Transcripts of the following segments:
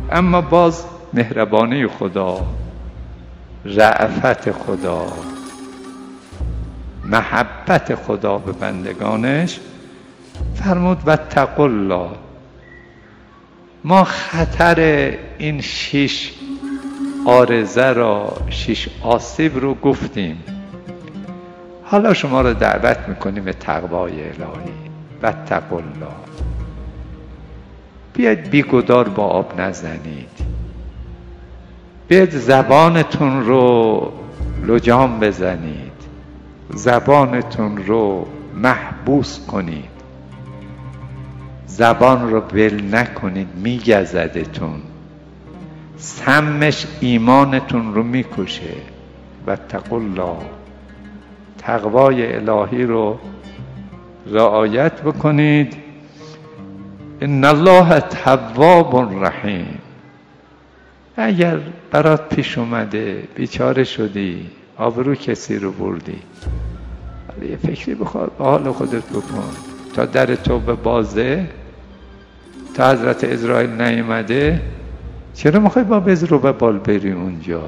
اما باز مهربانی خدا، رأفت خدا، محبت خدا به بندگانش فرمود واتقوا الله. ما خطر این 6 عارضه را، 6 آسیب رو گفتیم. حالا شما رو دعوت میکنیم به تقوای الهی. واتقوا الله. بیاید بیگدار با آب نزنید. بیاید زبانتون رو لجام بزنید. زبانتون رو محبوس کنید. زبان رو ول نکنید، میگزدتون. سمش ایمانتون رو میکشه. واتقوا الله. تقوای الهی رو رعایت بکنید. ان الله تواب رحیم. اگر برات پیش اومده بیچاره شدی، آبرو کسی رو بردی، ولی یه فکری بخواد به حال خودت بکن تا در توبه بازه، تا حضرت عزرائیل نیومده. چرا میخوای با بزر و بال بری اونجا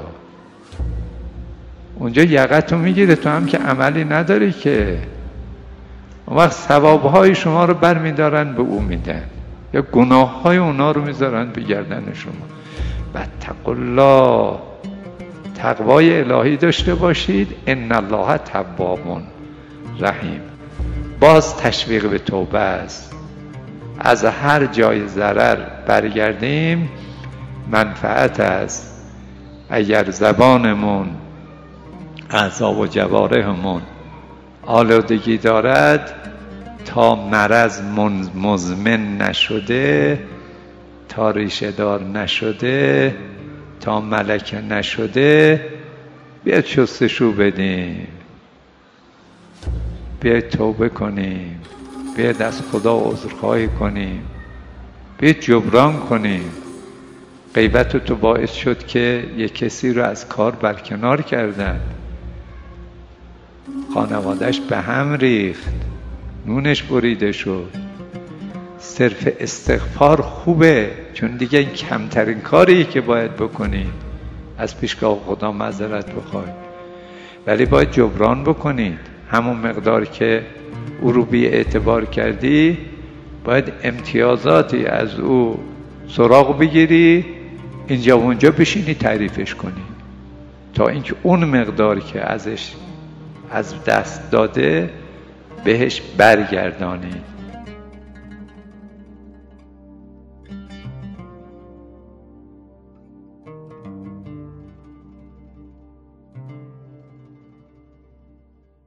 یقتو میگیره، تو هم که عملی نداری که. اون وقت ثوابهای شما رو برمیدارن به او میدن، یا گناههای اونا رو میذارن به گردن شما. واتقوا الله. تقوای الهی داشته باشید. ان الله تواب رحیم. باز تشویق به توبه است. از هر جای ضرر برگردیم منفعت است. اگر زبانمون، اعضا و جوارحمون آلودگی دارد، تا مرض مزمن نشده، تا ریشه دار نشده، تا ملکه نشده، بیاید شستشو بدیم، بیاید توبه کنیم، بیاید از خدا عذرخواهی کنیم، بیاید جبران کنیم. غیبت تو باعث شد که یک کسی رو از کار برکنار کردن، خانوادهش به هم ریخت، نونش بریده شد. صرف استغفار خوبه، چون دیگه این کمترین کاریه که باید بکنید. از پیشگاه خدا معذرت بخواید، ولی باید جبران بکنید. همون مقدار که او رو بی اعتبار کردی، باید امتیازاتی از او سراغ بگیری، اینجا و اونجا بشینی تعریفش کنی، تا اینکه اون مقدار که ازش از دست داده بهش برگردانید.